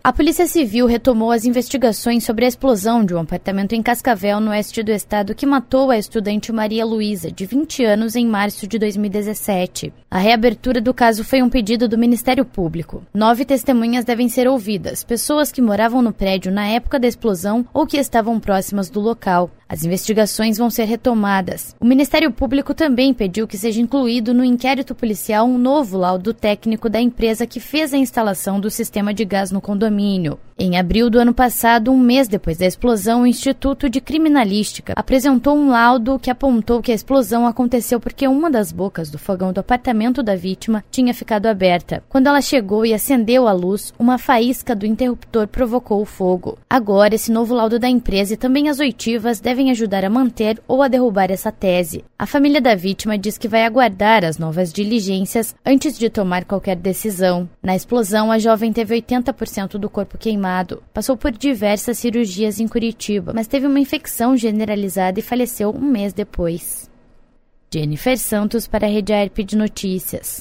A Polícia Civil retomou as investigações sobre a explosão de um apartamento em Cascavel, no oeste do estado, que matou a estudante Maria Luísa, de 20 anos, em março de 2017. A reabertura do caso foi um pedido do Ministério Público. 9 testemunhas devem ser ouvidas, pessoas que moravam no prédio na época da explosão ou que estavam próximas do local. As investigações vão ser retomadas. O Ministério Público também pediu que seja incluído no inquérito policial um novo laudo técnico da empresa que fez a instalação do sistema de gás no condomínio. Em abril do ano passado, um mês depois da explosão, o Instituto de Criminalística apresentou um laudo que apontou que a explosão aconteceu porque uma das bocas do fogão do apartamento da vítima tinha ficado aberta. Quando ela chegou e acendeu a luz, uma faísca do interruptor provocou o fogo. Agora, esse novo laudo da empresa e também as oitivas devem ajudar a manter ou a derrubar essa tese. A família da vítima diz que vai aguardar as novas diligências antes de tomar qualquer decisão. Na explosão, a jovem teve 80% do corpo queimado. Passou por diversas cirurgias em Curitiba, mas teve uma infecção generalizada e faleceu um mês depois. Jennifer Santos para a Rede ARP de Notícias.